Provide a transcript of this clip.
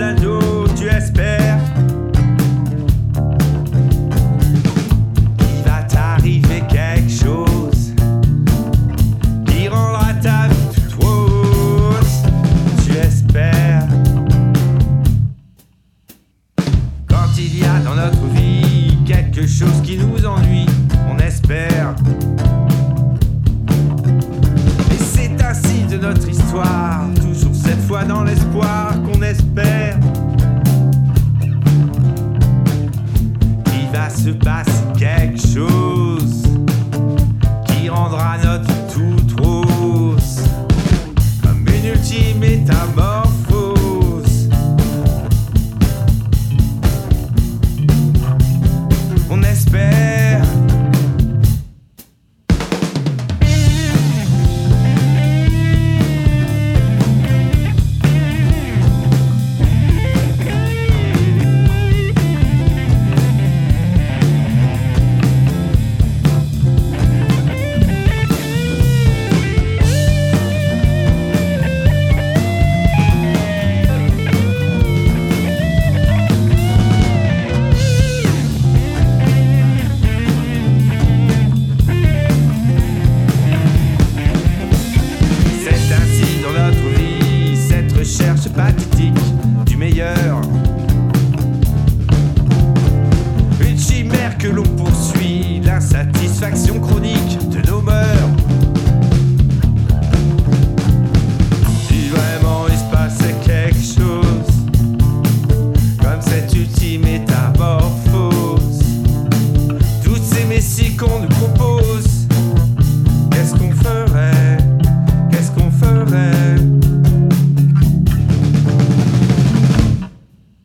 d'ado, tu espères qu'il va t'arriver quelque chose qui rendra ta vie toute rose. Tu espères. Quand il y a dans notre vie quelque chose qui nous ennuie,